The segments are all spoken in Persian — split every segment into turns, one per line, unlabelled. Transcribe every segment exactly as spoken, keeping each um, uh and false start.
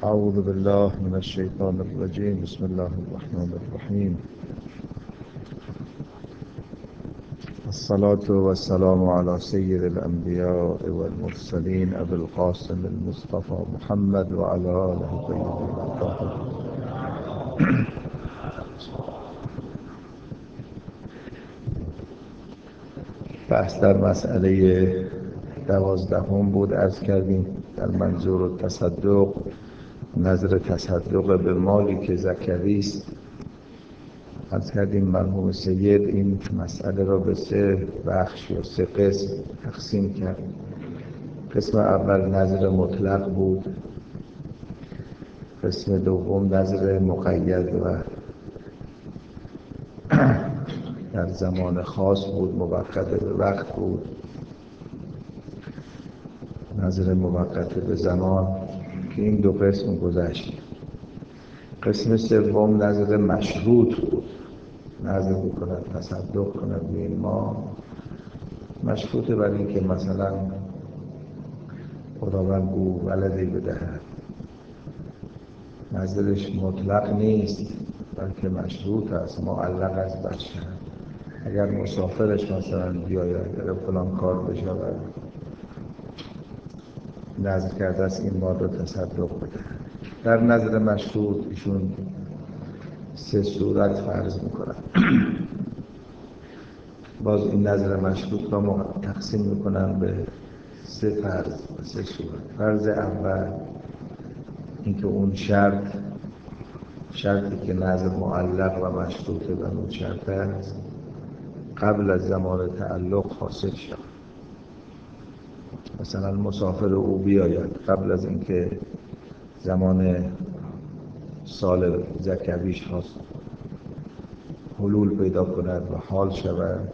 أعوذ بالله من الشيطان الرجيم. بسم الله الرحمن الرحيم. الصلاة والسلام على سيد الأنبياء والمرسلين أبي القاسم المصطفى محمد وعلى آله الطيبين الطاهرين. بحث در مسئله دوازدهم بود. عرض کردیم در منظور التصدق، نظر تصدق به مالی که زکوی است. عرض کردیم مرحوم سید این مسئله را به سه بخش یا سه قسم تقسیم کرد. قسم اول نظر مطلق بود، قسم دوم نظر مقید و در زمان خاص بود، موقت به وقت بود، نظر موقت به زمان که این دو قسم گذشت. قسم سوم نظر مشروط بود، نظر بکند تصدق کند به این ما مشروطه بر این که مثلا خداوند او ولدی بدهد. نظرش مطلق نیست بلکه مشروط است، معلق است بر شرط. اگر مسافرش مثلا بیاید، اگر فلان کار بشود، نظر کرده است این مال رو تصدق بده. در نظر مشروط ایشون سه صورت فرض میکنن. باز این نظر مشروط را تقسیم میکنن به سه فرض، سه صورت. فرض اول اینکه اون شرط شرطی که نظر معلق و مشروطه به اون شرط است قبل از زمان تعلق حاصل شد. مثلا مسافر او بیاید قبل از اینکه زمان سال زکویش هاست حلول پیدا کند و حال شود،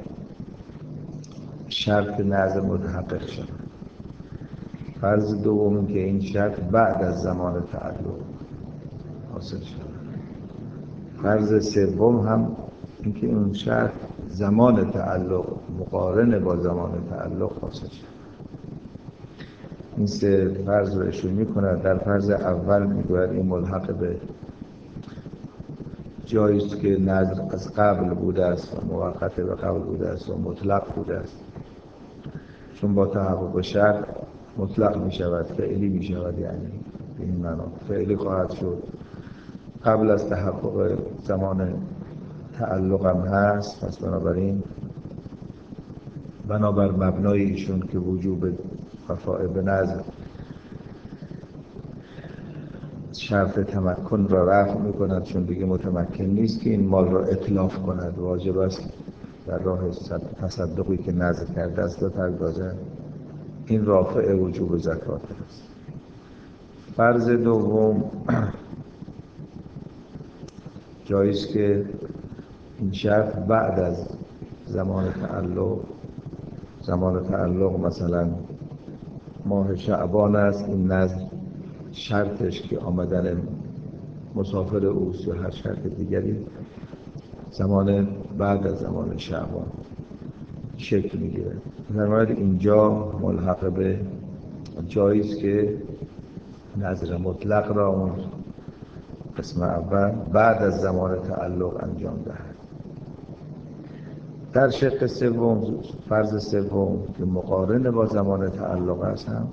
شرط نظر متحقق شد. فرض دوم که این شرط بعد از زمان تعلق حاصل شد. فرض سوم هم اینکه اون شرط زمان تعلق مقارن با زمان تعلق حاصل شد. این سه فرض رو اشاره می‌کند. در فرض اول میگوید این ملحق به جایی است که نظر از قبل بوده است و موقت به قبل بوده است و مطلق بوده است، چون با تحقق شرط مطلق می شود، فعلی می شود. یعنی به این معنا فعلی خواهد شد. قبل از تحقق زمان تعلق هم هست. پس بنابراین بنابر مبنای ایشون که وجوب وفای به نظر شرط تمکن را رفع می کند، چون دیگه متمکن نیست که این مال را اتلاف کند. واجب است در راه تصدقی که نظر کرده است بپردازد. این رافع وجوب زکات است. فرض دوم جایی است که این شرط بعد از زمان تعلق، زمان تعلق مثلا ماه شعبان است، این نظر شرطش که آمدن مسافر اوست یا هر شرط دیگری زمان بعد از زمان شعبان شکل میگیره. در مورد اینجا ملحق به جایی است که نظر مطلق را اون قسم اول بعد از زمان تعلق انجام دهد. در شق سوم، فرض سوم که مقارن با زمان تعلق است، هم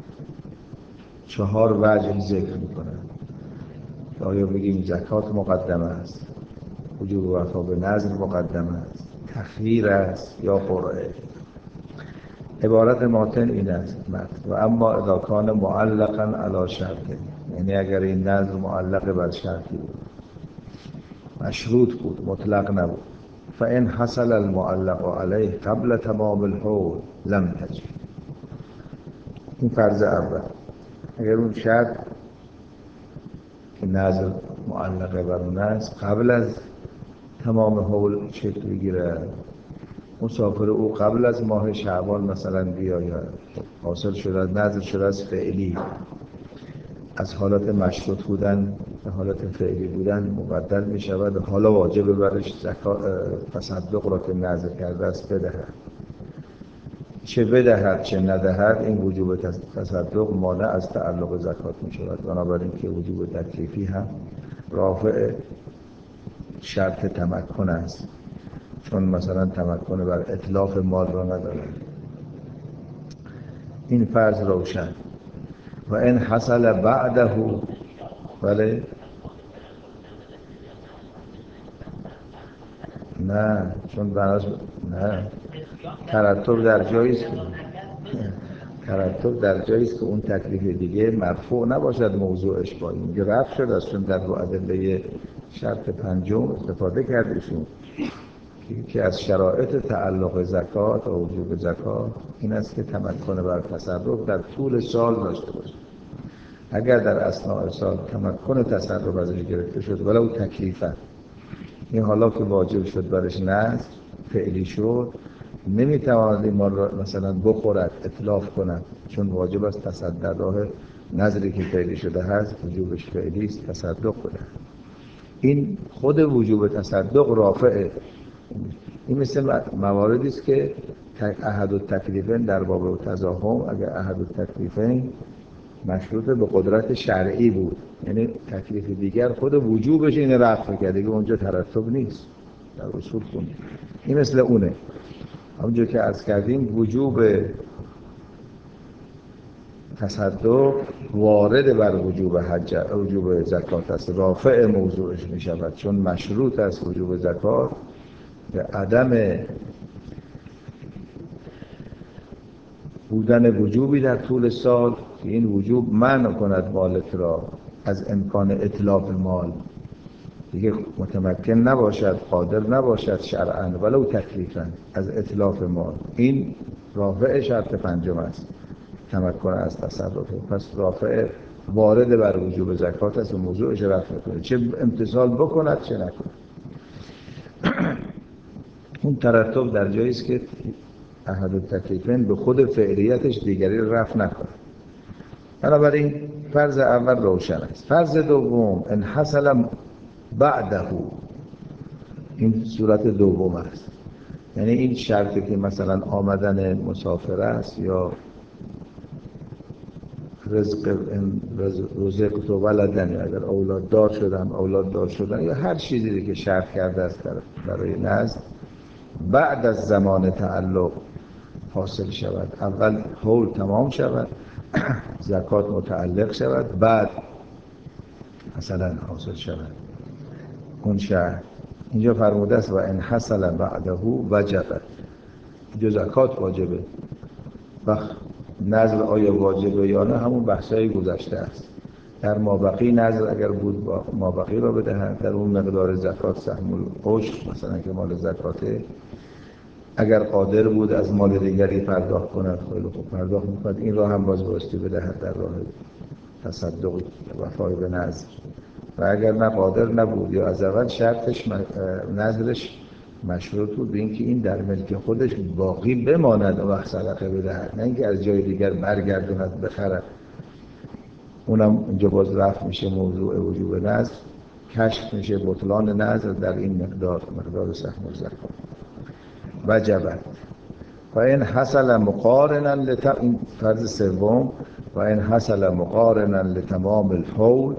چهار وجه ذکر میکنه. آیا بگیم زکات مقدمه است، وجوب وفا به نظر مقدمه است، تخییر است یا قرعه. عبارت ماتن این است: و اما اذا کان معلقا علی شرط، یعنی اگر این نظر معلق بر شرطی بود، مشروط بود، مطلق نبود، فان حصل المعلق علیه قبل تمام الحول لم تجب. این فرض اول. اگر اون شرط که نظر معلق بر اون است قبل از تمام حول شکل بگیره، مسافر او قبل از ماه شعبان مثلا بیاید، حاصل شده نظر شده از فعلی، از حالت مشروط بودن به حالت فعلی بودن مبدل می شود، حالا واجب برش زکات تصدق را که نظر کرده است بدهد. چه بدهد چه ندهد، این وجوب تصدق مانع از تعلق زکات می شود. بنابراین که وجوب تکلیفی هم رافع شرط تمکن است، چون مثلا تمکن بر اتلاف مال را نداره. این فرض روشن. و این حصل بعده، بله نه، چون بناس نه، ترتب در جایی است ترتب در جایی است که اون تکلیف دیگه مرفوع نباشد موضوعش با این دیگه رفع شده است، چون در دو ادله شرط پنجم استفاده کردیشون که از شرایط تعلق زکات و وجوب زکات این است که تمکن بر تصرف در طول سال داشته باشه. اگر در اثناء سال تمکن تصرف ازش گرفته شد ولو تکلیفاً، این حالا که واجب شد برش نذر فعلی شد، نمیتواند این مال را مثلا بخورد اتلاف کند، چون واجب است تصدق راه نذری که فعلی شده هست وجوبش فعلی است تصدق بده. این خود وجوب تصدق رافعه. این مثل مواردی است که احد التکلیفین در باب تزاحم، اگر احد التکلیفین مشروط به قدرت شرعی بود، یعنی تکلیف دیگر خود وجوبش اینه رفع کرده که اونجا ترتب نیست در اصول خونی. این مثل اونه. همونجور که عرض کردیم وجوب تصدق وارد بر وجوب حج وجوب زکات است، رافع موضوعش می شود، چون مشروط است وجوب زکات به عدم بودن وجوبی در طول سال که این وجوب منع کند مالک را از امکان اتلاف مال، دیگه متمکن نباشد، قادر نباشد شرعاً ولو تکلیفاً از اتلاف مال. این رافع شرط پنجم است، تمکن از تصرف. پس رافع وارد بر وجوب زکات است و موضوعش رفع کنه، چه امتثال بکند چه نکند. اون ترتب در جایی است که احد التکلیفین به خود فعلیتش دیگری رفع نکنه. بنابراین فرض اول روشن است. فرض دوم ان حصل بعده، این صورت دوم است. یعنی این شرطی که مثلا آمدن مسافر است یا رزق رزق تو ولدن، اگر اولاد دار شدن اولاد دار شدن یا هر چیزی که شرط کرده است برای نزد، بعد از زمان تعلق حاصل شود. اول حول تمام شود، زکات متعلق شود، بعد مثلا حاصل شود اون شهر. اینجا فرموده است و ان حصل بعده وجبت، اینجا زکات واجبه. وقت نذر آیا واجبه یا نه همون بحثای گذشته است. در مابقی نذر اگر بود با مابقی را بدهند، در اون مقدار زکات سهم العشر مثلا که مال زکاته، اگر قادر بود از مال دیگری پرداخت کند خیلی خوب پرداخت میکند، این را هم باز بایستی بدهد در راه تصدق وفای به نذر. و اگر نه قادر نبود یا از اول شرطش نذرش مشروط بود به اینکه این در ملک خودش باقی بماند و وقت صدقه بدهد، نه اینکه از جای دیگر برگردوند بخرد. اونم اینجا باز رفع میشه موضوع وجوب نذر، کشف میشه بطلان نذر در این مقدار مقدار سهم الزکات. وجبت و این حصل مقارنا لت این فرض سوم و این حصل مقارنا لتمام الحول،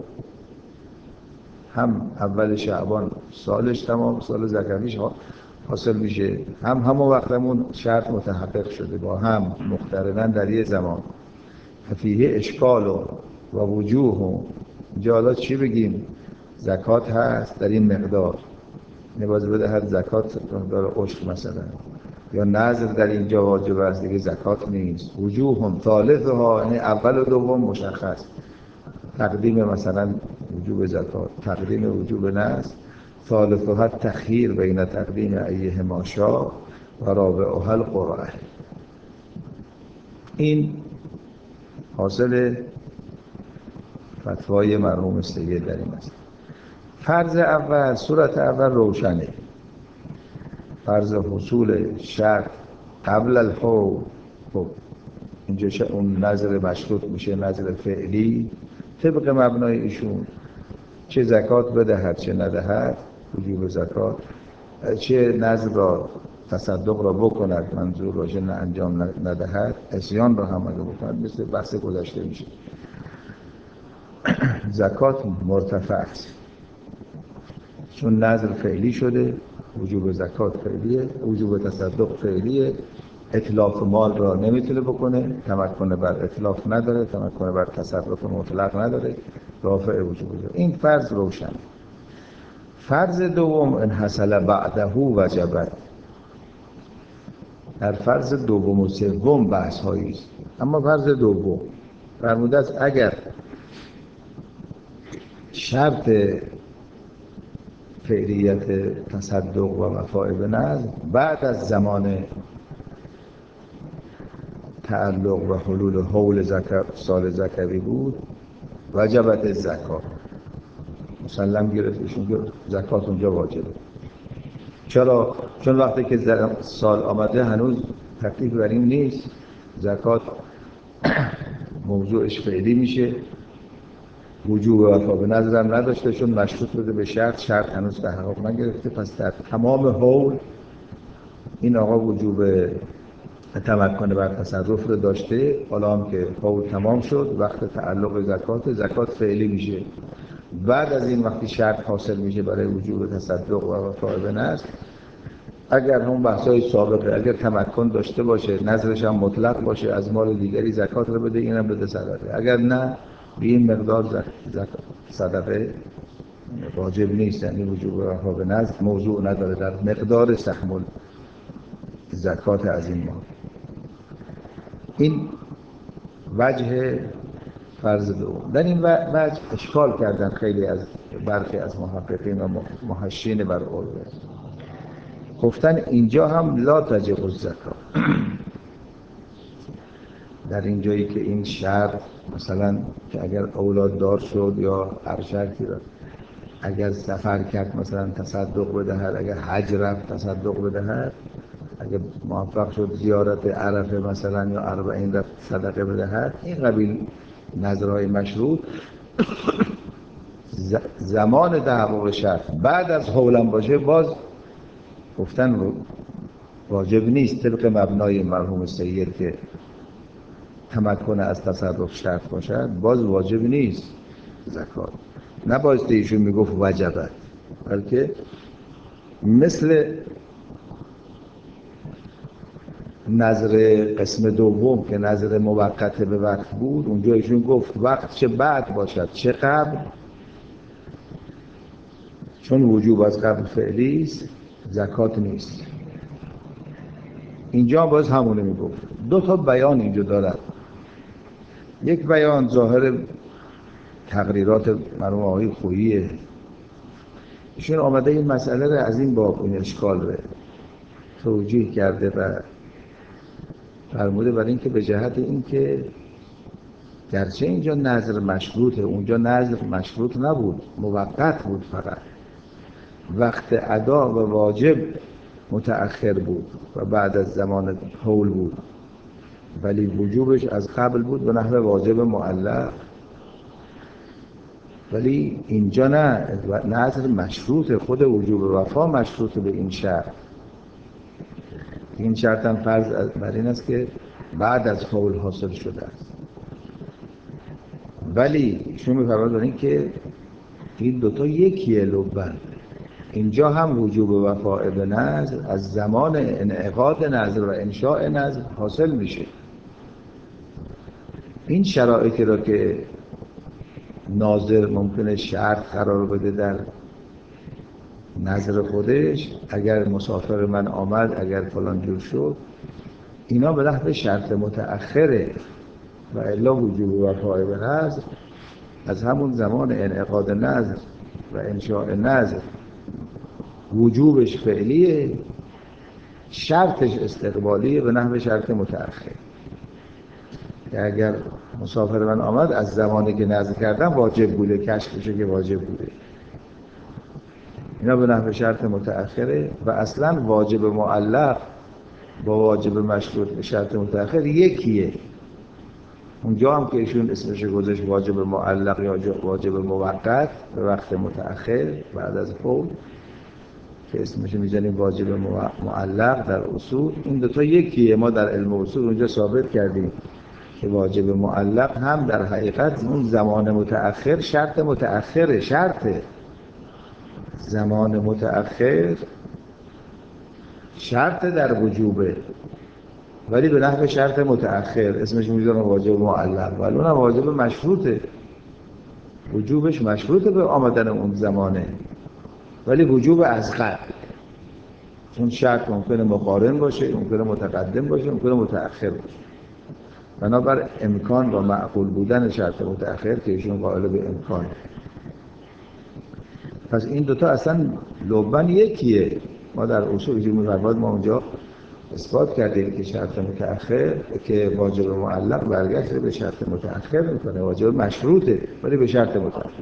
هم اول شعبان سالش تمام سال زکاتیش حاصل میشه، هم همون وقتمون شرط متحقق شده با هم مقترناً در یه زمان. فیه اشکال و, و وجوه. اینجا حالا چی بگیم؟ زکات هست در این مقدار، نباز بدهد زکات مقدار عشر مثلا، یا نذر در اینجا واجب است دیگه زکات نیست. وجوه هم ثالثها، یعنی اول و دوم مشخص، تقدیم مثلا وجوب زکات، تقدیم وجوب نذر. ثالثها تخییر بین تقدیم ایهما شاء و رابعها القرعه. این حاصل فتوای مرحوم سید در این است. فرض اول، صورت اول روشنه، فرض حصول شرط قبل الحول. خب اینجا اون نظر مشروط میشه نظر فعلی طبق مبنای ایشون، چه زکات بدهد چه ندهد وجوب زکات، چه نظر را تصدق را بکند، منظور باشه نه انجام ندهد، عصیان را هم اگه بکند، مثل بحث گذشته میشه. زکات مرتفع است چون نذر فعلی شده، وجوب زکات فعلیه، وجوب تصدق فعلیه، اتلاف مال را نمیتونه بکنه، تمکن بر اتلاف نداره، تمکن بر تصرف مطلق نداره، رافع وجوب داره. این فرض روشن. فرض دوم ان حصل بعده وجبت. در فرض دوم و سوم بحث هایی است، اما فرض دوم فرموده است اگر شرط فعلیت تصدق و وفای به نذر بعد از زمان تعلق و حلول حول زکر سال زکری بود، وجبت زکات، مسلم گرفتشون که زکات اونجا واجبه. چرا؟ چون وقتی که سال آمده هنوز تکلیف بر این نیست، زکات موضوعش فعلی میشه، وجوب وفا به نذر هم نداشته چون مشروط بوده به شرط، شرط هنوز تحقق نگرفته. پس در تمام حول این آقا وجوب تمکن بر تصرف رو داشته. حالا هم که حول تمام شد، وقت تعلق زکات، زکات فعلی میشه. بعد از این وقتی شرط حاصل میشه برای وجوب تصدق و وفا به نذر، اگر هم بحثای سابقه، اگر تمکن داشته باشه، نذرش هم مطلق باشه، از مال دیگری زکات رو بده، اینم بده صدقه. اگر نه، به این مقدار زکات صدقه واجب نیست، یعنی وجوب وفا به نذر موضوع نداره در مقدار سهم زکات از این مال. این وجه فرض دوم. در این وجه اشکال کردن خیلی از برخی از محققین و محشین بر عروه، گفتن اینجا هم لا تجب الزکات. در این جایی که این شرط مثلا که اگر اولاد دار شد یا هر شرطی را، اگر سفر کرد مثلا تصدق بدهد، اگر حج رفت تصدق بدهد، اگر موفق شد زیارت عرفه مثلا یا اربعین رفت صدقه بدهد، این قبیل نذرهای مشروط زمان تحقق شرط بعد از حولم باشه، باز گفتن واجب نیست. طبق مبنای مرحوم سید که تمکن از تصرف شرط باشد، باز واجب نیست زکات. نبایسته ایشون میگفت وجبت، بلکه مثل نظر قسم دوم که نظر موقت به وقت بود، اونجا ایشون گفت وقت چه بعد باشد چه قبل، چون وجوب از قبل فعلی است زکات نیست. اینجا باز همونه میگفت. دو تا بیان اینجا دارد. یک بیان ظاهر تقریرات مرحوم آقای خوییه، ایشون آمده این مسئله رو از این باب، این اشکال رو توجیه کرده و فرموده برای اینکه به جهت اینکه گرچه اینجا نذر مشروطه، اونجا نذر مشروط نبود، موقت بود، فقط وقت ادا و واجب متأخر بود و بعد از زمان حول بود، ولی وجوبش از قبل بود به نحو واجب معلق. ولی اینجا نه، نذر مشروطه، خود وجوب وفا مشروطه به این شرط. این شرط هم فرض بر این است که بعد از حول حاصل شده است. ولی ایشون می‌فرماید این که این دوتا یکیه لبن. اینجا هم وجوب وفا به نذر از زمان انعقاد نذر و انشاء نذر حاصل میشه. این شرایطی را که ناظر ممکنه شرط قرار بده در نظر خودش، اگر مسافر من آمد، اگر فلان جور شد، اینا به نحو شرط متأخره و الا وجوب وفای به نذر از همون زمان انعقاد نذر و انشاء نذر وجوبش فعلیه، شرطش استقبالیه به نحو شرط متأخر. که اگر مسافر من آمد از زمانی که نذر کردم واجب بوده، کشف بشه که واجب بوده، اینا به نحو شرط متأخره. و اصلا واجب معلق با واجب مشروط به شرط متأخر یکیه. اونجا هم که ایشون اسمش گذاشت واجب معلق یا واجب موقت به وقت متأخر بعد از حول، که اسمش میزنیم واجب معلق در اصول. این دوتا یکیه. ما در علم اصول اونجا ثابت کردیم که واجب معلق هم در حقیقت اون زمان متأخر شرط متأخره، شرطه. زمان متأخر شرط در وجوبه، ولی به نحو شرط متأخر اسمش میذارن واجب معلق، ولی اونم واجب مشروطه. وجوبش مشروطه به آمدن اون زمانه، ولی وجوب از قبل. چون شرط ممکنه مقارن باشه، ممکنه متقدم باشه، ممکنه متأخر باشه. بنابر امکان و معقول بودن شرط متأخر که ایشون قائل به امکان. پس این دوتا اصلا لبن یکیه. ما در اصول ایشون می‌فرماید ما اونجا اثبات کردیم که شرط متأخر که واجب معلق برگشت به شرط متأخر میکنه، واجب مشروطه ولی به شرط متأخر.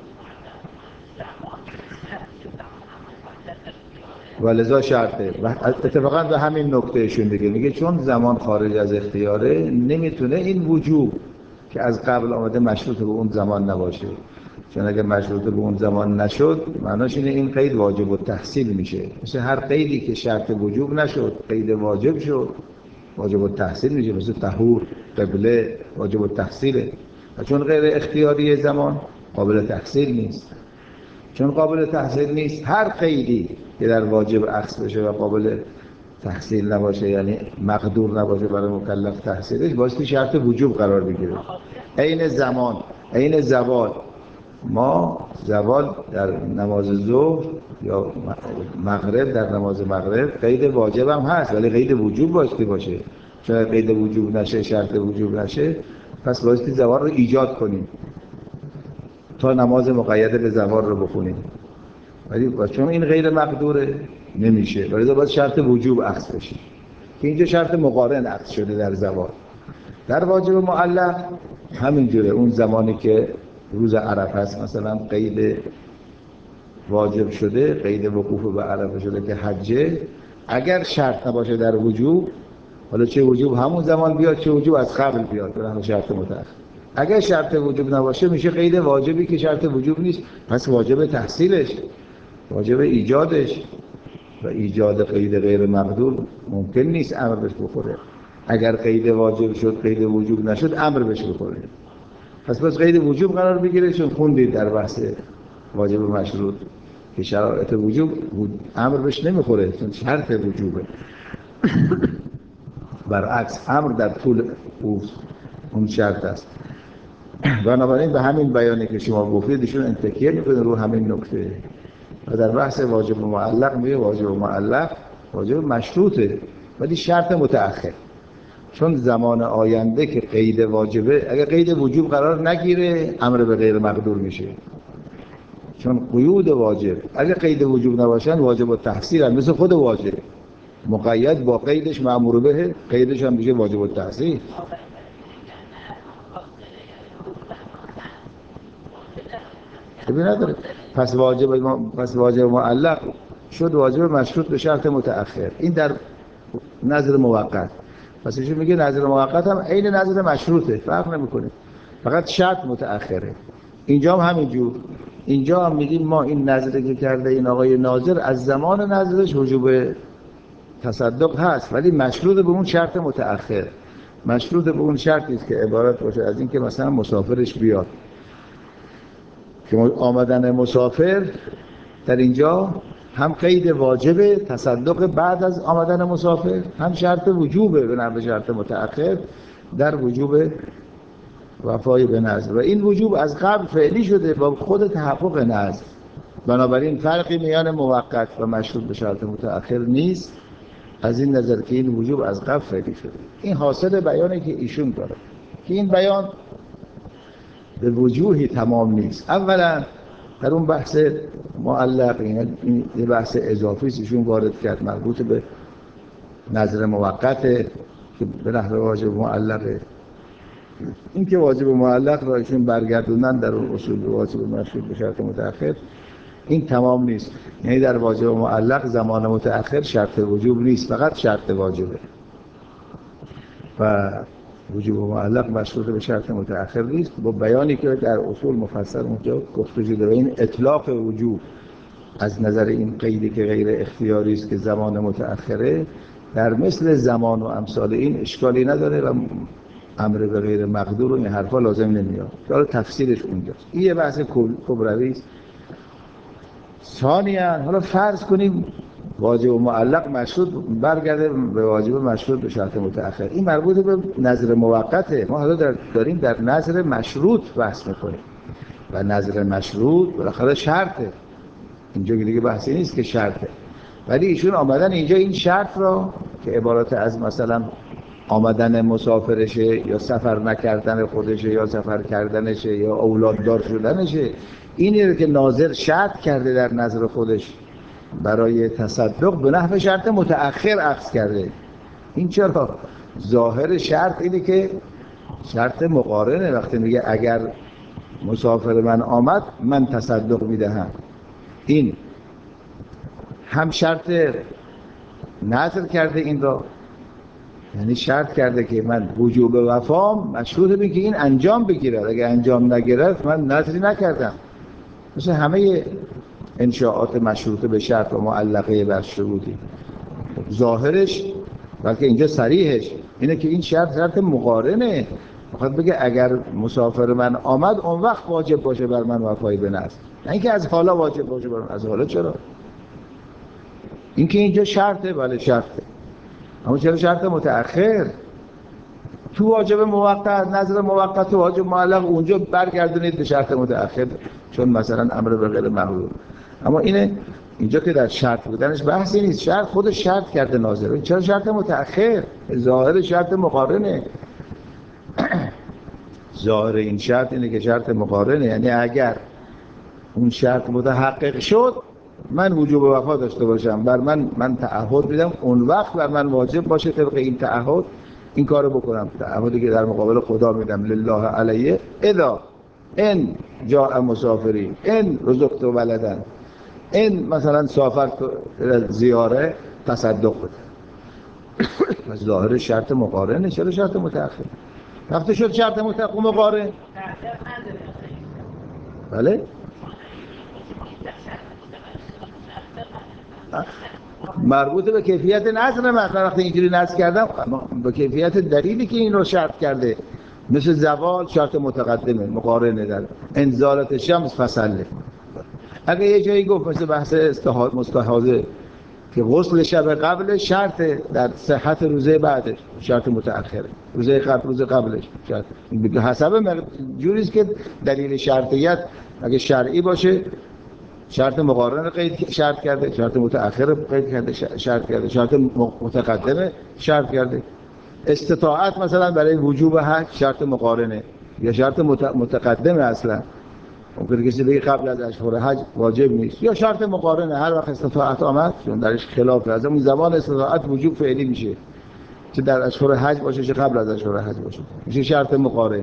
ولذا شرطه. و اتفاقا به همین نکته ایشون دیگه میگه چون زمان خارج از اختیاره نمیتونه این وجوب که از قبل آمده مشروط به اون زمان نباشه. چون اگه مشروط به اون زمان نشد معناش اینه این قید واجب التحصیل میشه. مثل هر قیدی که شرط وجوب نشد قید واجب شد، واجب التحصیل میشه. مثل طهور، قبله واجب التحصیله. و چون غیر اختیاری زمان قابل تحصیل نیست. چون قابل تحصیل نیست هر قیدی که در واجب اخذ بشه و قابل تحصیل نباشه، یعنی مقدور نباشه برای مکلف تحصیلش، باعث شرط وجوب قرار بگیره. عین زمان، عین زوال. ما زوال در نماز ظهر یا مغرب در نماز مغرب قید واجب هم هست ولی قید وجوب بایستی باشه. چون قید وجوب نشه، شرط وجوب نشه، پس بایستی زوال رو ایجاد کنیم تا نماز مقید به زوال رو بخونیم. ولی چون این غیر مقدوره نمیشه، ولی باید شرط وجوب اخذ بشه که اینجا شرط مقارن اخذ شده در زوال. در واجب معلق همینجوره. اون زمانی که روز عرفه است مثلا قید واجب شده، قید وقوف به عرفه شده که حجه، اگر شرط نباشه در وجوب، حالا چه وجوب همون زمان بیاد چه وجوب از قبل بیاد، برای شرط متأخر. اگر شرط وجوب نباشه میشه قید واجبی که شرط وجوب نیست، پس واجب تحصیلش، واجب ایجادش. و ایجاد قید غیر مقدور ممکن نیست امر بهش بخوره. اگر قید واجب شد قید وجوب نشد امر بهش بخوره. پس بس قید وجوب قرار بگیره. چون خوندید در بحث واجب مشروط که شرایط وجوب امر بهش نمیخوره چون شرط وجوبه. برعکس امر در طول اون شرط است. بنابراین به همین بیانی که شما گفتید ایشون انتکیه میکنه رو همین نکته. و در بحث واجب معلق میگه واجب معلق واجب مشروطه ولی شرط متأخر. چون زمان آینده که قید واجبه، اگر قید وجوب قرار نگیره امر به غیر مقدور میشه. چون قیود واجب اگر قید وجوب نباشن واجب التحصیل هم مثل خود واجب مقید با قیدش مأمور به، قیدش هم میشه واجب التحصیل. ببین نداره. پس واجب پس واجب معلق شد واجب مشروط به شرط متأخر. این در نظر موقت. پس ایشون میگه نظر موقت هم عین نظر مشروطه، فرق نمیکنه، فقط شرط متأخره. اینجا هم همینجور. اینجا هم میگیم ما این نظری که کرده این آقای ناظر از زمان نظرش وجوب تصدق هست ولی مشروط به اون شرط متأخر. مشروط به اون شرطی است که عبارت باشه از این که مثلا مسافرش بیاد، که آمدن مسافر در اینجا هم قید واجبه تصدق بعد از آمدن مسافر، هم شرط وجوبه به نحو شرط متأخر در وجوب وفای به نذر. و این وجوب از قبل فعلی شده با خود تحقق نذر. بنابراین فرقی میان موقت و مشروط به شرط متأخر نیست از این نظر که این وجوب از قبل فعلی شده. این حاصل بیانی که ایشون داره که این بیان به وجوهی تمام نیست. اولا در اون بحث معلق این یه بحث اضافی ایشون وارد کرد مربوط به نظر موقته که به نحو واجب معلقه. این که واجب معلق را ایشون برگردوندن در اون اصول واجب مشروط به شرط متأخر، این تمام نیست. یعنی در واجب معلق زمان متأخر شرط وجوب نیست، فقط شرط واجبه و وجوب معلق مشروط به شرط متأخر نیست. با بیانی که در اصول مفصل اونجا گفته شده و این اطلاق وجوب از نظر این قیدی که غیر اختیاری است که زمان متأخره، در مثل زمان و امثال این اشکالی نداره و امر به غیر مقدور و این حرفا لازم نمیاد. حالا تفسیرش اونجاست. این یه بحث کبروی است. ثانیاً حالا فرض کنیم واجب و معلق مشروط برگرده به واجب مشروط به شرط متأخر. این مربوط به نظر موقته. ما حالا در داریم در نظر مشروط بحث میکنیم و نظر مشروط بالاخره شرطه. اینجا دیگه بحثی نیست که شرطه، ولی ایشون آمدن اینجا این شرط را که عبارت از مثلا آمدن مسافرشه یا سفر نکردن خودشه یا سفر کردنشه یا اولاددار شدنشه، اینی رو که ناظر شرط کرده در نظر خودش برای تصدق به نحو شرط متأخر اخذ کرده. این چرا؟ ظاهر شرط اینه که شرط مقارنه. وقتی میگه اگر مسافر من آمد من تصدق میدهم، این هم شرط نظر کرده این را، یعنی شرط کرده که من وجوب وفام مشروط به که این انجام بگیرد، اگر انجام نگرفت من نظری نکردم. مثل همه انشاءات مشروط به شرط و معلقه بر شروطی، ظاهرش بلکه اینجا صریحش اینه که این شرط شرط مقارنه. میخواد بگه اگر مسافر من آمد اون وقت واجب باشه بر من وفای به نظر، نه اینکه از حالا واجب باشه بر من. از حالا چرا؟ اینکه اینجا شرطه، بله شرطه، اما چرا شرط متأخر؟ تو واجب موقت، نظر موقت و واجب معلق اونجا برگردونید به شرط متأخر، چون مثلا امر به غیر مقدور. اما اینه اینجا که در شرط بودنش بحثی نیست، شرط خودش شرط کرده ناظر. چرا شرط متأخر؟ ظاهر شرط مقارنه. ظاهر این شرط اینه که شرط مقارنه، یعنی اگر اون شرط متحقق شد من وجوب وفا داشته باشم، بر من من تعهد میدم اون وقت بر من واجب باشه طبق این تعهد این کارو بکنم. تعهدی که در مقابل خدا میدم لله علیه اذا ان جاء مسافری ان رزقت ولدا ان مثلا سافرت زیاره تصدق بده. پس ظاهر شرط مقارنه. چرا شرط متأخر؟ وقتی شد شرط متأخر مقارن، بله مربوط به کیفیت نظر من. وقتی اینجوری نظر کردم به کیفیت دلیلی که این رو شرط کرده، مثل زوال شرط متقدمه مقارنه، در انزالت شمس فصله. اگه یه جایی گفت مثل بحث مستحاضه که غسل شب قبل شرط در صحت روزه بعدش شرط متأخره، روزه قبل روز قبلش شرط، حسب جوریست که دلیل شرطیت اگه شرعی باشه شرط مقارن قید شرط کرده، شرط متأخر قید کرده شرط کرده، شرط متقدمه شرط کرده. استطاعت مثلا برای وجوب حج شرط مقارنه یا شرط متقدمه. اصلا ممکنه کسی بگه قبل از اشهر حج واجب نیست، یا شرط مقارنه هر وقت استطاعت آمد، چون درش خلاف از اون زمان استطاعت وجوب فعلی میشه، چه در اشهر حج باشه چه قبل از اشهر حج باشه، میشه شرط مقارن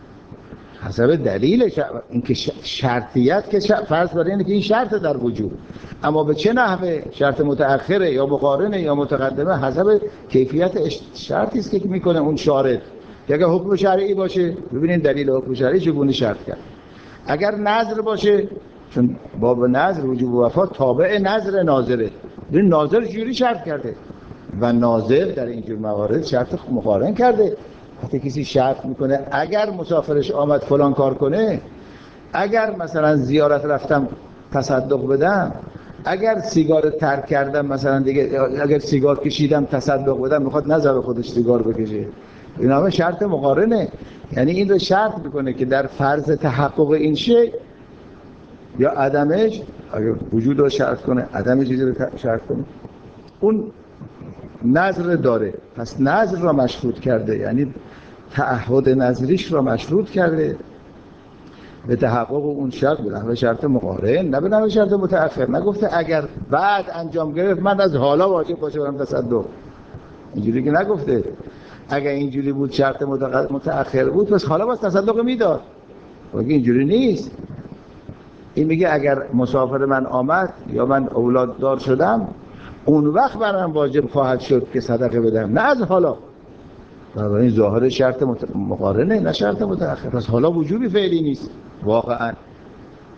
حسب دلیل. این که شرطیت که فرض بر اینه که این شرط در وجوب، اما به چه نحوه شرط متأخره یا مقارنه یا متقدمه حسب کیفیت شرطی است که میکنه اون شارط. اگر حکم شرعی باشه ببینید دلیل حکم شرعی چگونه شرط کرد. اگر نظر باشه، چون باب نظر وجوب و وفا تابع نظر ناظره، ببین ناظر جوری شرط کرده و ناظر در اینجور موارد شرط مقارن کرده. وقتی کسی شرط میکنه اگر مسافرش آمد فلان کار کنه، اگر مثلا زیارت رفتم تصدق بدم، اگر سیگار ترک کردم مثلا دیگه، اگر سیگار کشیدم تصدق بدم، میخواد نذاره خودش سیگار بکشه، این همه شرط مقارنه. یعنی این رو شرط میکنه که در فرض تحقق این شی یا عدمش، اگر وجود رو شرط کنه عدم چیزی رو شرط کنه، اون نظر داره. پس نظر را مشروط کرده، یعنی تعهد نظریش را مشروط کرده به تحقق اون شرط، به نحو شرط مقارن، نه به نحو شرط متأخر. نگفته اگر بعد انجام گرفت من از حالا واجب باشه برم تصدق، اینجوری که نگفته. اگر اینجوری بود شرط متأخر بود پس حالا باز تصدق میداد، ولی اینجوری نیست. این میگه اگر مسافر من آمد یا من اولاد دار شدم اون وقت برام واجب خواهد شد که صدقه بدم، نه از حالا. بنابراین ظاهر شرط مقارنه نه شرط متأخر. پس حالا وجوبی فعلی نیست واقعا.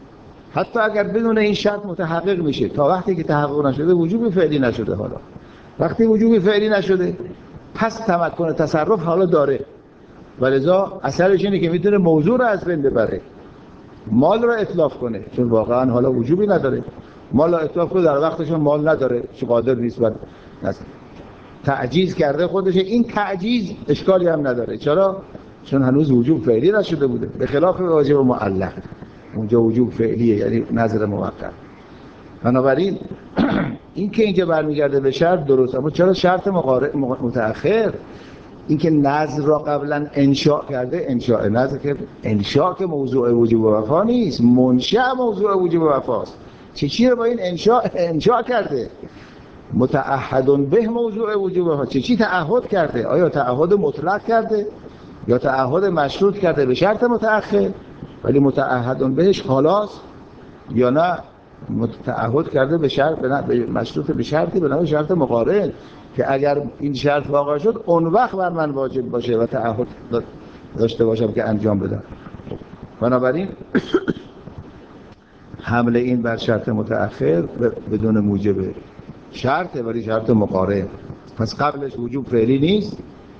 حتی اگر بدون این شرط متحقق میشه، تا وقتی که تحقق نشده وجوب فعلی نشده. حالا وقتی وجوب فعلی نشده پس تمکن تصرف حالا داره، ولذا اثرش اینه که میتونه موضوع رو از بین ببره، مال رو اتلاف کنه، چون واقعا حالا وجوبی نداره. مال رو اتلاف کنه در وقتش مال نداره، چه قادر نیست بر تعجیز کرده خودش. این تعجیز اشکالی هم نداره. چرا؟ چون هنوز وجوب فعلی نشده بوده، به خلاف واجب معلق. اونجا وجوب فعلیه، یعنی نظر موقت. بنابراین این که اینجا برمیگرده به شرط درست، اما چرا شرط متأخر؟ این که نظر را قبلا انشاء کرده، انشاء نظر که انشاء که موضوع وجوب و وفا نیست، منشأ موضوع وجوب و وفاست. چه چیه با این انشاء انشاء کرده؟ متعهد به موضوع وجوب و وفا. چه چی تعهد کرده؟ آیا تعهد مطلق کرده یا تعهد مشروط کرده به شرط متأخر ولی متعهد بهش حالاست، یا نه تعهد کرده به شرط به مشروط به شرطی به نام شرط مقارن که اگر این شرط واقع شد اون وقت بر من واجب باشه و تعهد داشته باشم که انجام بدم. بنابراین حمل این بر شرط متأخر بدون موجب شرطه، ولی شرط مقارن. پس قبلش وجوب فعلی نیست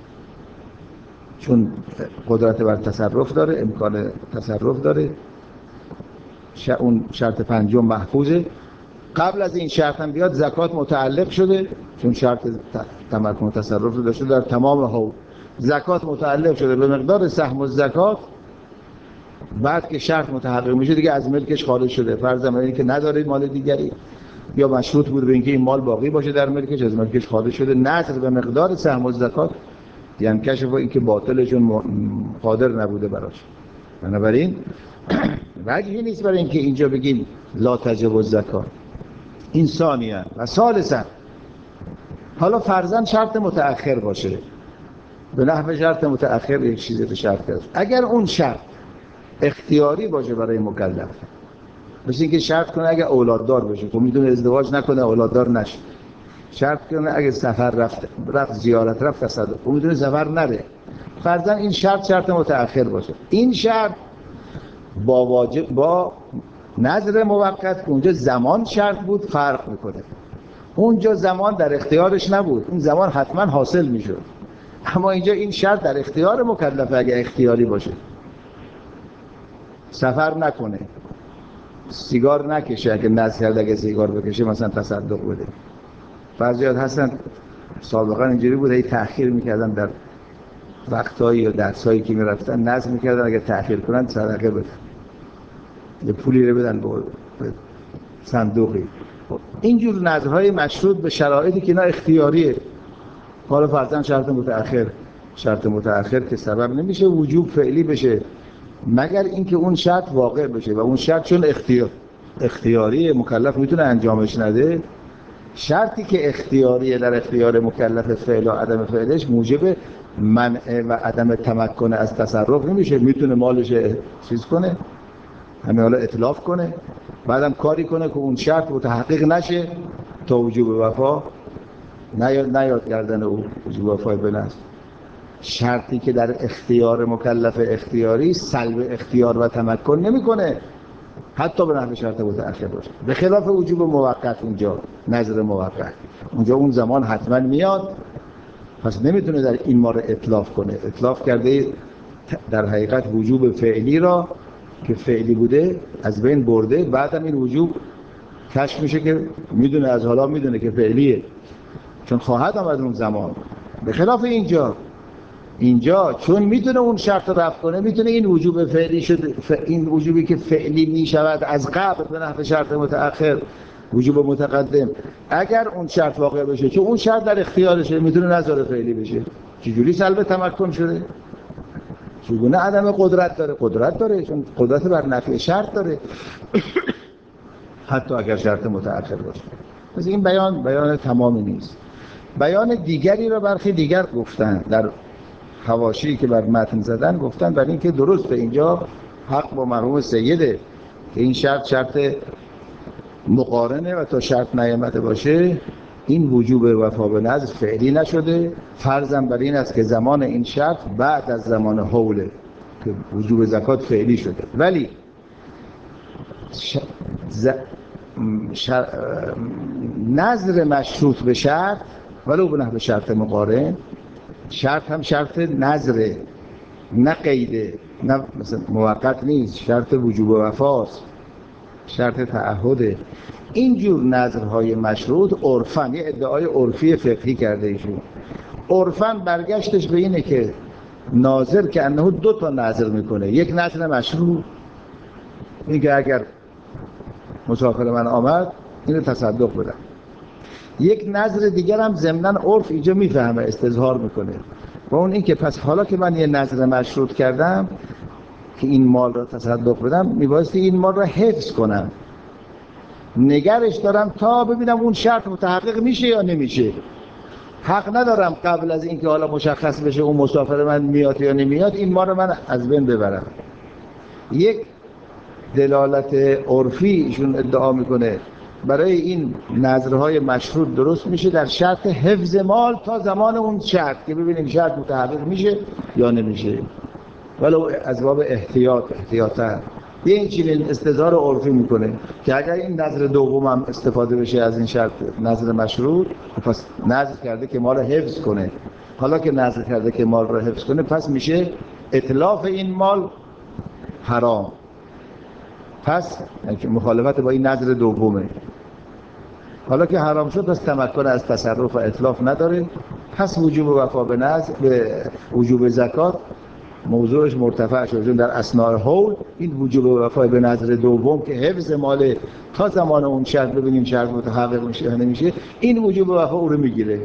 چون قدرت بر تصرف داره، امکان تصرف داره، اون شرط پنجم محفوظه. قبل از این شرط هم بیاد زکات متعلق شده چون شرط تمکن تصرف رو داشته در تمام حول. زکات متعلق شده به مقدار سهم الزکات. بعد که شرط متحقق میشه دیگه از ملکش خارج شده، فرض اینه که نداره مال دیگری یا مشروط بود به اینکه این مال باقی باشه در ملکش، از ملکش خارج شده. نظر به مقدار سهم الزکات یعنی کشف اینکه باطلشون قادر نبوده براش. بنابراین وجهی نیست برای اینکه اینجا بگیم لا تجب الزکات. این ثانیه. و ثالثا حالا فرضاً شرط متأخر باشه، به نحو شرط متأخر یک چیزی رو شرط کرد. اگر اون شرط اختیاری باشه برای مکلف، مثل اینکه شرط کنه اگه اولاددار باشه خب میتونه ازدواج نکنه اولاددار نشه، شرط کنه اگه سفر رفت رفت زیارت رفت تصدق خب میتونه سفر نره. فرضاً این شرط شرط متأخر باشه. این شرط با واجب با نظر موقت که اونجا زمان شرط بود فرق میکنه. اونجا زمان در اختیارش نبود، این زمان حتما حاصل میشد. اما اینجا این شرط در اختیار مکلفه. اگه اختیاری باشه سفر نکنه، سیگار نکشه، اگه نذر کرد اگه سیگار بکشه مثلا تصدق بده. بعضیات هستن سابقا اینجوری بود هی تأخیر میکردن در وقتایی یا درسایی که میرفتن، نذر میکردن اگه تأخیر کنن صدقه بدن، یه پولی رو بدن به صندوقی. اینجور نذرهای مشروط به شرایطی که اینا اختیاریه. حالا فرضاً شرط متأخر شرط متأخر که سبب نمیشه وجوب فعلی بشه مگر اینکه اون شرط واقع بشه، و اون شرط چون اختیار اختیاری مکلف میتونه انجامش نده. شرطی که اختیاریه در اختیار مکلف فعل و عدم فعلش موجب منع و عدم تمکن از تصرف نمیشه. میتونه مالش چیز کنه، همه حالا اتلاف کنه، بعدم کاری کنه که اون شرط متحقق نشه تا وجوب وفا نیاد نیاد گردن او وجوب وفای بنست. شرطی که در اختیار مکلف اختیاری سلب اختیار و تمکن نمیکنه حتی به نحو شرط متأخر باشه، به خلاف وجوب موقت. اونجا نظر موقت اونجا اون زمان حتما میاد، پس نمیتونه در این مورد اتلاف کنه. اتلاف کرده در حقیقت وجوب فعلی را که فعلی بوده از بین برده، بعدم این وجوب کشف میشه که میدونه، از حالا میدونه که فعلیه چون خواهد آمد اون زمان. به خلاف اینجا اینجا چون میتونه اون شرط رو رفع کنه، میتونه این وجوب فعلی شده ف... این وجوبی که فعلی میشود از قبل به نحو شرط متأخر وجوب متقدم اگر اون شرط واقع بشه، چون اون شرط در اختیارشه میتونه نذاره فعلی بشه. چجوری سلب تمکن شده؟ چگونه عدم قدرت داره؟ قدرت داره چون قدرت بر نفی شرط داره حتی اگر شرط متأخر باشه. پس این بیان بیان تمامی نیست. بیان دیگری را برخی دیگر گفتن در حواشی که بر متن زدن، گفتن برای اینکه درسته اینجا حق با مرحوم سیده که این شرط شرط مقارنه و تا شرط نیامده باشه این وجوب وفا به نذر فعلی نشده. فرضاً بر این است که زمان این شرط بعد از زمان حوله که وجوب زکات فعلی شده، ولی ز... شر... نظر مشروط به شرط ولو به نحو شرط مقارن، شرط هم شرط نظره نه قیده، نه مثلا موقت نیست، شرط وجوب وفاست، شرط تعهده. اینجور نظرهای مشروط عرفاً یه ادعای عرفی فقهی کرده ایشون، عرفاً برگشتش به اینه که ناظر که انه دو تا نظر میکنه، یک نظر مشروط این که اگر مسافر من آمد اینو تصدق بدم، یک نظر دیگر هم ضمناً عرف اینجا میفهمه استظهار میکنه و اون این که پس حالا که من یه نظر مشروط کردم که این مال را تصدق بدم، میبایستی این مال را حفظ کنم، نگرش دارم تا ببینم اون شرط متحقق میشه یا نمیشه. حق ندارم قبل از اینکه حالا مشخص بشه اون مسافر من میاد یا نمیاد این مال رو من از بین ببرم. یک دلالت عرفی ایشون ادعا میکنه برای این نظرهای مشروط درست میشه در شرط حفظ مال تا زمان اون شرط که ببینیم شرط متحقق میشه یا نمیشه، ولو از باب احتیاط احتیاطاً. یه این چنین استظهار عرفی میکنه که اگر این نظر دوم هم استفاده بشه از این شرط نظر مشروط، پس نظر کرده که مال حفظ کنه، حالا که نظر کرده که مال را حفظ کنه پس میشه اتلاف این مال حرام، پس مخالفت با این نظر دومه. حالا که حرام شد پس تمکن از تصرف و اتلاف نداره، پس وجوب وفا به نظر به وجوب زکات موضوعش مرتفع شد، چون در اثناء حول این وجوب وفا به نظر دوم که حفظ مال تا زمان اون شرط ببینیم شرط متحقق میشه یا نمیشه، این وجوب وفا او رو میگیره،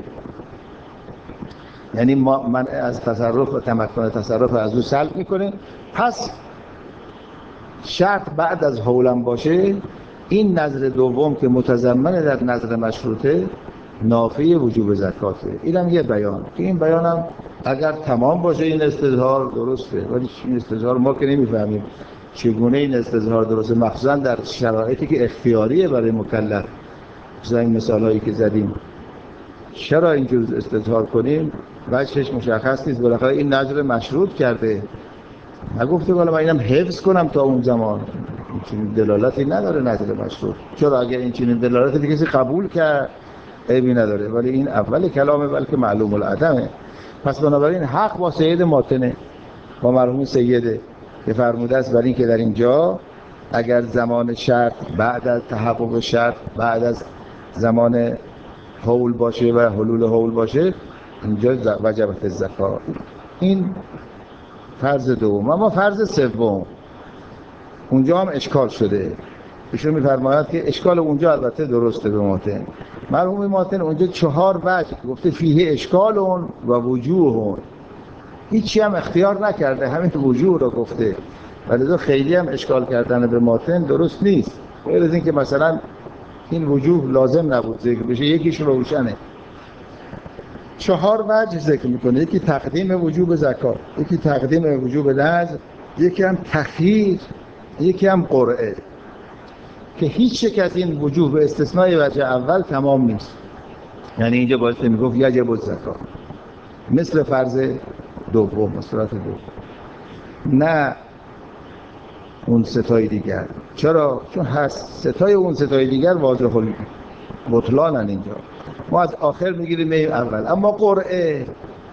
یعنی ما من از تصرف و تمکن تصرف از او سلب میکنه. پس شرط بعد از حولم باشه این نظر دوم که متضمن در نظر مشروطه نافی وجوب زکاته. اینم یه بیان که این بیانم اگر تمام باشه این استظهار درسته، ولی این استظهار ما که نمیفهمیم چگونه این استظهار درسته، مخصوصا در شرایطی که اختیاریه برای مکلف، مثلا این مثالایی که زدیم چرا اینجور استظهار کنیم وجهش مشخص نیست. بالاخره این نظر مشروط کرده، نگفته والا من اینم حفظ کنم تا اون زمان، این دلالتی نداره نظر مشروط. چرا اگر این چنین دلالتی کسی قبول کرد عیبی نداره، ولی این اول کلامه بلکه معلوم العدمه. پس بنابراین حق با سید ماتنه، با مرحوم سیده که فرموده است برای این که در اینجا اگر زمان شرط بعد از تحقق شرط بعد از زمان حول باشه و حلول حول باشه اینجا وجبت زکات. این فرض دوم. اما فرض سوم اونجا هم اشکال شده. ایشون می‌فرماید که اشکال اونجا البته درسته به ماتن. مرحوم ماتن اونجا چهار وجه گفته فیه اشکال اون و وجوه، هیچی هم اختیار نکرده، همین وجوه رو گفته، ولی خیلی هم اشکال کردن به ماتن درست نیست. غیر از این که مثلا این وجوه لازم نبود ذکر بشه، یکیش روشنه. چهار وجه ذکر میکنه، یکی تقدیم وجوب زکات، یکی تقدیم وجوب نذر، یکی هم تخییر، یکی هم قرعه، که هیچ یک از این وجوه به استثنای وجه اول تمام نیست. یعنی اینجا باید میگفت یجب الزکات مثل فرض دوم، صورت دوم، نه اون ستای دیگر. چرا؟ چون هست ستای اون ستای دیگر واضح بطلانن، اینجا ما از آخر میگیریم این اول. اما قرعه،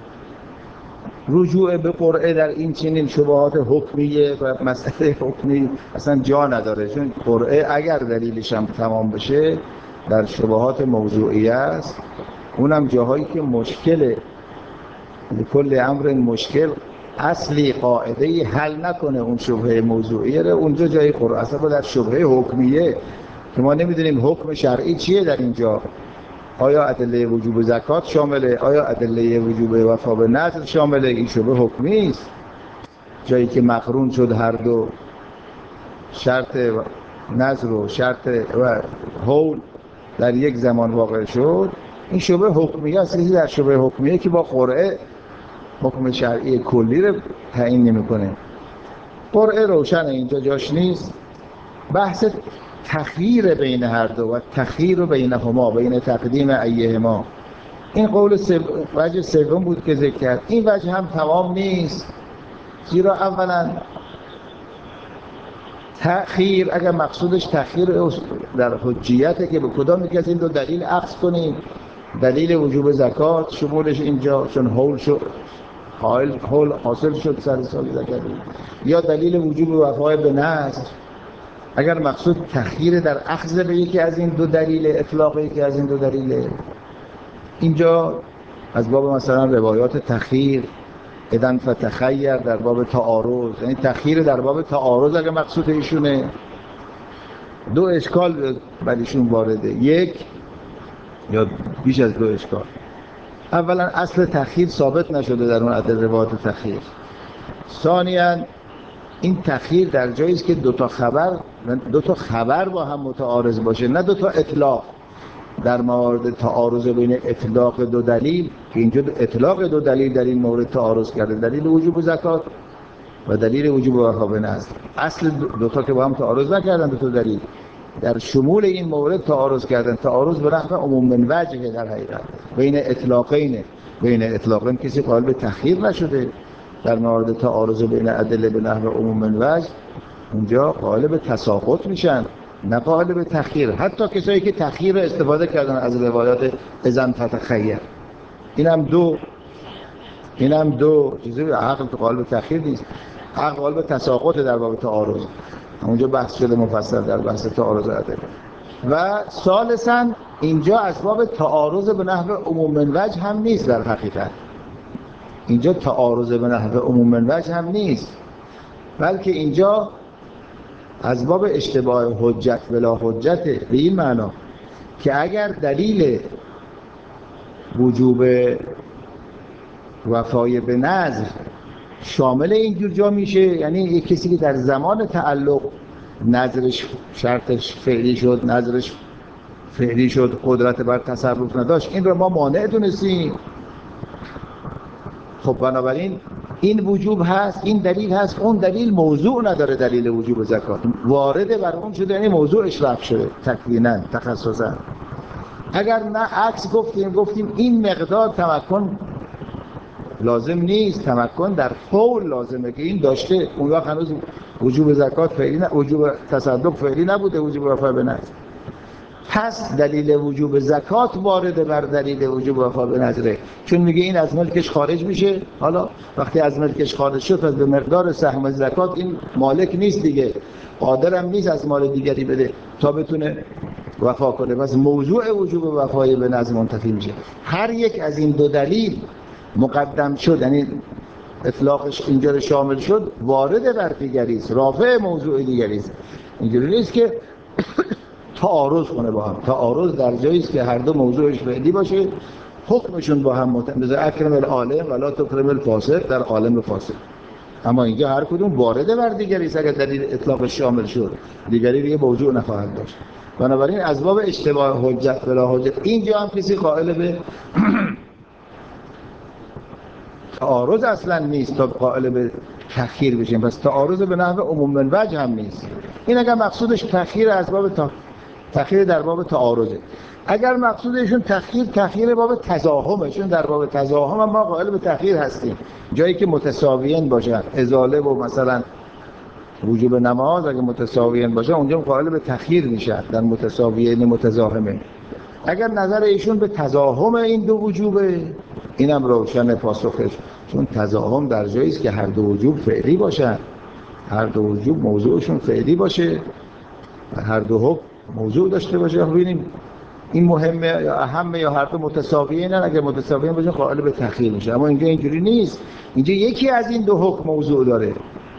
رجوع به قرعه در این چنین شبهات حکمیه و مسئله حکمی اصلا جا نداره، چون قرعه اگر دلیلش هم تمام بشه در شبهات موضوعیه است، اونم جاهایی که مشکله، کل امر مشکل اصلی قاعده حل نکنه اون شبهه موضوعیه رو، اونجا جای قرعه اصلا در شبهه حکمیه که ما نمیدونیم حکم شرعی چیه در اینجا. آیا ادله وجوب زکات شامله؟ آیا ادله وجوب وفا به نذر شامله؟ این شبه حکمی است. جایی که مقرون شد هر دو، شرط نذر و شرط و حول در یک زمان واقع شد، این شبه حکمی است. چیزی در شبه حکمیه که با قرعه حکم شرعی کلی رو تعیین نمی‌کنه. قرعه روشن اینجا جاش نیست. بحث تخییر بین هر دو و تخییر بینهما، بین تقدیم ایهما، این قول سو... وجه سوم بود که ذکر کرد. این وجه هم تمام نیست، زیرا اولا تأخیر اگر مقصودش تأخیر در حجیته که به کدام یکی از این دو دلیل اخذ کنیم، دلیل وجوب زکات شمولش اینجا چون حول شد حال حول حاصل شد سر سال زکاتی، یا دلیل وجوب وفای به نذر. اگر مقصود تأخیر در اخذ به یکی از این دو دلیل، اطلاق یکی از این دو دلیل، اینجا از باب مثلا روایات تأخیر اذن فتخیر در باب تعارض، یعنی تأخیر در باب تعارض اگر مقصود ایشونه، دو اشکال بر ایشون وارده، یک یا بیش از دو اشکال. اولا اصل تأخیر ثابت نشده در اون عدد روایات تأخیر. ثانیاً این تأخیر در جایی است که دو تا خبر دو تا خبر با هم متعارض باشه، نه دو تا اطلاق. در مورد تعارض بین اطلاق دو دلیل که اینجا اطلاق دو دلیل در این مورد تعارض کرده، دلیل وجوب زکات و دلیل وجوب وفا به نذر، اصل دو تا که با هم تعارض نکردن، دو تا دلیل در شمول این مورد تعارض کردن. تعارض به نحو عموم من وجهه در حقیقت بین اطلاقین، بین اطلاقین کسی قائل به تأخیر نشده. در مورد تعارض بین ادله به نحو عموم من وجه اونجا قائل به تساقط میشن، نه قائل به تأخیر. حتی کسایی که تأخیر استفاده کردن از روایات اذن فتخیر، اینم دو اینم دو چیزی عقل قائل به تأخیر نیست، عقل قائل به تساقط در باب تعارض. اونجا بحث شده مفصل در بحث تعارض ادله. و ثالثاً اینجا اسباب تعارض به نحو عموم من وجه هم نیست. در حقیقت اینجا تعارض به نحو عموم من وجه هم نیست، بلکه اینجا اسباب اشتباه حجت بلا حجت، به این معنا که اگر دلیل وجوب وفای به نذر شامل اینجور جا میشه، یعنی یک کسی که در زمان تعلق نذرش شرطش فعلی شد، نذرش فعلی شد، قدرت بر تصرف نداشت، این رو ما مانع دونستیم. خب بنابراین این وجوب هست، این دلیل هست، اون دلیل موضوع نداره، دلیل وجوب زکات وارد بر اون شده، یعنی موضوعش رفع شده تکویناً تخصصاً. اگر نه عکس گفتیم گفتیم این مقدار تمکن لازم نیست، تمکن در فول لازمه که این داشته، اون وقت هنوز وجوب زکات فعلی نه، وجوب تصدق فعلی نبوده، وجوب وفا به نذر. پس دلیل وجوب زکات وارد بر دلیل وجوب وفا به نذره، چون میگه این از ملکش خارج میشه. حالا وقتی از ملکش خارج شد پس به مقدار سهم زکات این مالک نیست دیگه، قادرم نیست از مال دیگری بده تا بتونه وفا کنه، پس موضوع وجوب وفای به نذر منتفی میشه. هر یک از این دو دلیل مقدم شد، یعنی اطلاقش اینجا رو شامل شد، وارد بر دیگری است، رافع موضوع دیگری است. اینجوری نیست که تعارض کنه با هم. تعارض در جایی است که هر دو موضوعش فعلی باشه، حکمشون با هم متناسب، اکرم العالم ولا تکرم الفاسق، در عالم فاسق. اما اینجا هر کدوم وارد بر دیگری است، اگر دلیل اطلاق شامل شد دیگری دیگه موضوع نخواهد داشت. بنابراین از باب اشتباه حجت بلا حجت، اینجا هم کسی قائل به تعارض اصلا نیست تا قائل به تأخیر بشیم، پس تعارض به نحو عموم من وجه هم نیست. این اگر مقصودش تأخیر از باب تا... تأخیر در باب تعارضه. اگر مقصودشون تأخیر تأخیر باب تزاحمه، چون در باب تزاحم هم ما قائل به تأخیر هستیم، جایی که متساویین باشن، ازاله و مثلا وجوب نماز اگه متساویین باشن اونجا قائل به تأخیر میشن در متساویین متزاحمه. اگر نظر ایشون به تزاحم این دو وجوبه، اینم روشن پاسخش، چون تزاحم در جایی است که هر دو وجوب فعلی باشن، هر دو وجوب موضوعشون فعلی باشه، هر دو حکم موضوع داشته باشه. ببینیم این مهمه یا اهمه یا هر دو متساویین، اگه متساویین باشه قائل به تأخیر میشه. اما اینجا اینجوری نیست، اینجا یکی از این دو حکم موضوع داره.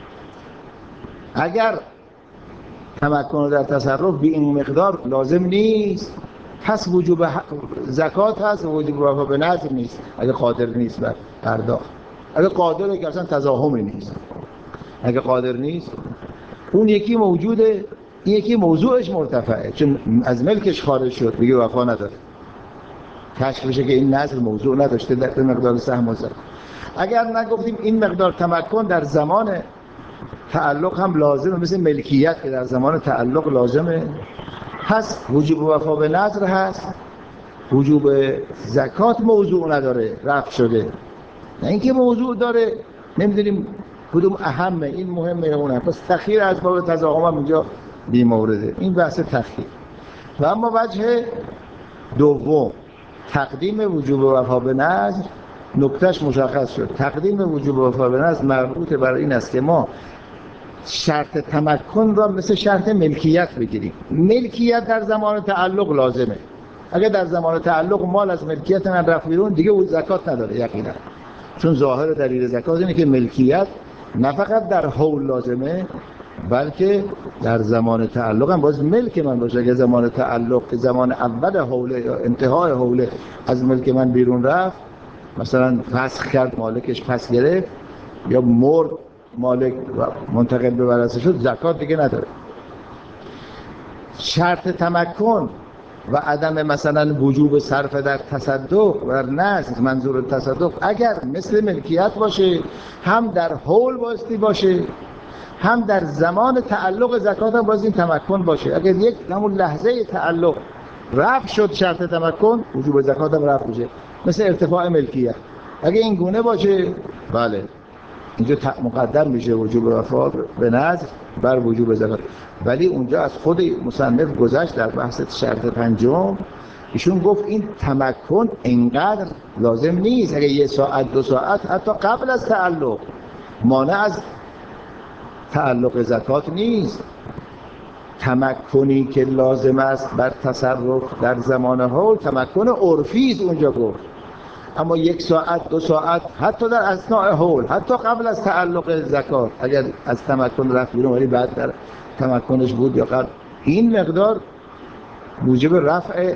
اگر تمکن در تصرف به این مقدار لازم نیست، پس وجوب زکات هست و وجوب وفا به نذر نیست اگه قادر نیست بر پرداخت. اگه قادره که اصلا تزاحمی نیست، اگه قادر نیست اون یکی موجوده، این یکی موضوعش مرتفعه، چون از ملکش خارج شد دیگه وفا نداره، کشف بشه که این نذر موضوع نداشته در مقدار سهم و زکات. اگر نگفتیم این مقدار تمکن در زمان تعلق هم لازمه، مثل ملکیت که در زمان تعلق لازمه، پس وجوب وفا به نذر هست، وجوب زکات موضوع نداره، رفع شده. نه اینکه موضوع داره، نمیدونیم کدوم اهمه، این مهمه اون هم. پس تأخیر از باب تضاهم هم اینجا بی مورده، این بحث تأخیر. و اما وجه دوم تقدیم وجوب وفا به نذر، نکتهش مشخص شد. تقدیم وجوب وفا به نذر مربوط بر این است که ما شرط تمکن را مثل شرط ملکیت بگیریم. ملکیت در زمان تعلق لازمه. اگر در زمان تعلق مال از ملکیت من رفت بیرون دیگه اون زکات نداره یقینا، چون ظاهر دلیل زکات اینه که ملکیت نه فقط در حول لازمه بلکه در زمان تعلق هم باز ملک من باشه. اگر زمان تعلق که زمان اول حوله یا انتهای حوله از ملک من بیرون رفت، مثلا فسخ کرد مالکش پس گرفت یا مرد مالک منتقل به ورثه شد، زکات دیگه نداره. شرط تمکن و عدم مثلا وجوب صرف در تصدق و نذر، منظور تصدق اگر مثل ملکیت باشه هم در حول باستی باشه هم در زمان تعلق زکات هم باز این تمکن باشه. اگر یک همون لحظه تعلق رفع شد شرط تمکن، وجوب زکات هم رفع میشه، مثل ارتفاع ملکیت. اگه این گونه باشه بله اینجا مقدم میشه وجوب وفا به نذر بر وجوب زکات. ولی اونجا از خود مصنف گذشت در بحث شرط پنجم، ایشون گفت این تمکن اینقدر لازم نیست. اگه یه ساعت دو ساعت حتی قبل از تعلق مانع از تعلق زکات نیست. تمکنی که لازم است بر تصرف در زمان حول تمکن عرفی است اونجا گفت. اما یک ساعت دو ساعت حتی در اثناء حول، حتی قبل از تعلق زکات اگر از تمکن رفت بیرون ولی بعد در تمکنش بود یا قبل، این مقدار موجب رفع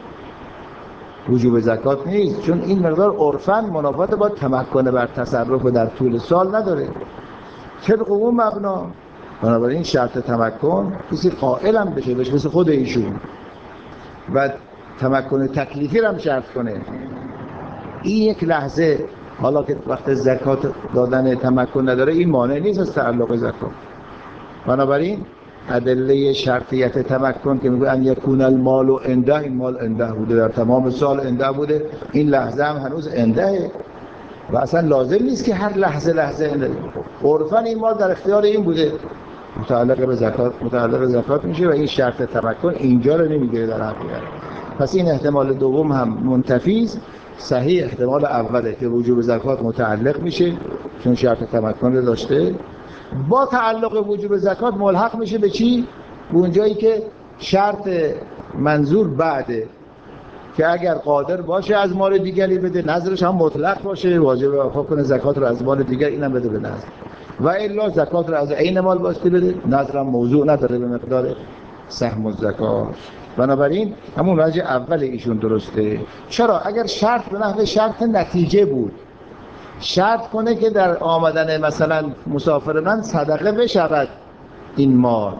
وجوب زکات نیست، چون این مقدار عرفاً منافات با تمکن بر تصرف در طول سال نداره طبق اون مبنا. بنابراین شرط تمکن کسی قائل هم بشه بشه مثل خود ایشون و تمکن تکلیفی هم شرط کنه. این یک لحظه حالا که وقت زکات دادن تمکن نداره این مانع نیست از تعلق زکات. بنابراین ادله شرطیت تمکن که میگه ان یکون المال و عنده، این مال عنده بوده در تمام سال عنده بوده، این لحظه هم هنوز عنده و اصلا لازم نیست که هر لحظه لحظه عنده. عرفاً این مال در اختیار این بوده، متعلق به زکات متعلق به زکات میشه و این شرط تمکن اینجا رو نمیگیره در حقیقت. پس این احتمال دوم هم منتفی است. صحیح احتمال اوله که وجوب زکات متعلق میشه چون شرط تمکن رو داشته، با تعلق وجوب زکات ملحق میشه به چی؟ به اونجایی که شرط منظور بعده که اگر قادر باشه از مال دیگری بده، نظرش هم مطلق باشه واجب وفا کنه زکات رو از مال دیگر اینم بده به نظر، و الا زکات رو از عین مال باستی بده، نظر هم موضوع نداره به مقدار سهم الزکات. بنابراین همون وجه اول ایشون درسته. چرا؟ اگر شرط به نحو شرط نتیجه بود، شرط کنه که در آمدن مثلا مسافر من صدقه بشود این مال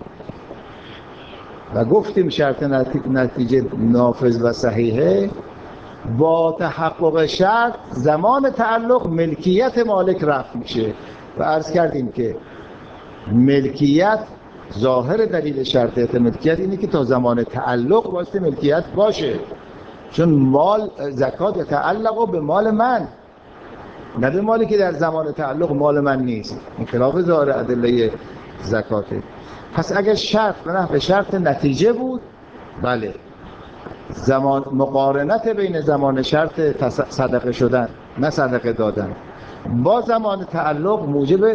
و گفتیم شرط نتیجه نافذ و صحیحه، با تحقق شرط زمان تعلق ملکیت مالک رفع میشه و عرض کردیم که ملکیت ظاهر دلیل شرطیت ملکیت اینه که تا زمان تعلق واسه ملکیت باشه، چون مال زکات تعلق به مال من نه به مالی که در زمان تعلق مال من نیست، این خلاف ظاهر ادله زکاته. پس اگر شرط به نحو شرط نتیجه بود بله زمان مقارنت بین زمان شرط صدقه شدن نه صدقه دادن با زمان تعلق موجب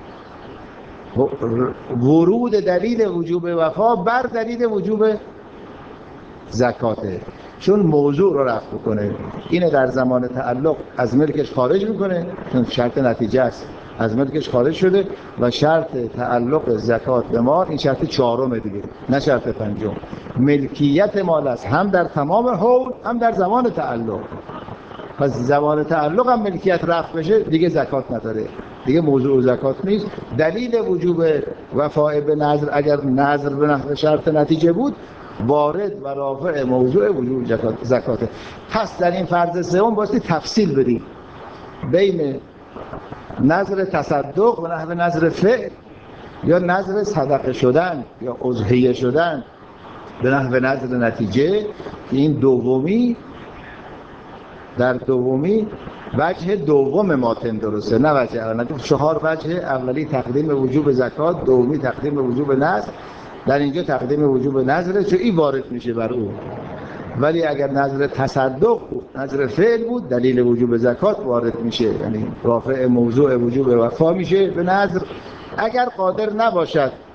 ورود دلیل وجوب وفا بر دلیل وجوب زکاته، چون موضوع رو رفع کنه. اینه در زمان تعلق از ملکش خارج میکنه چون شرط نتیجه است، از ملکش خارج شده و شرط تعلق زکات به مال این شرط چهارم دیگه نه شرط پنجم. ملکیت مال است هم در تمام حول هم در زمان تعلق. پس زمان تعلق هم ملکیت رفع بشه دیگه زکات نداره، دیگه موضوع زکات نیست. دلیل وجوب وفاء به نذر اگر نذر به نحو شرط نتیجه بود وارد و رافع موضوع وجوب زکاته. پس در این فرض سوم باستی تفصیل بدیم بین نذر تصدق و نحو نذر فعل یا نذر صدقه شدن یا اضحیه شدن به نحو نذر نتیجه. این دومی در دومی وجه دوم ماتن درسته، نه وجه اول. چهار وجه: اولی تقدیم وجوب زکات، دومی تقدیم وجوب نذر. در اینجا تقدیم وجوب نذره چون این وارد میشه بر او، ولی اگر نذر تصدق بود، نذر فعل بود، دلیل وجوب زکات وارد میشه، یعنی رافع موضوع وجوب وفا میشه به نذر. اگر قادر نباشد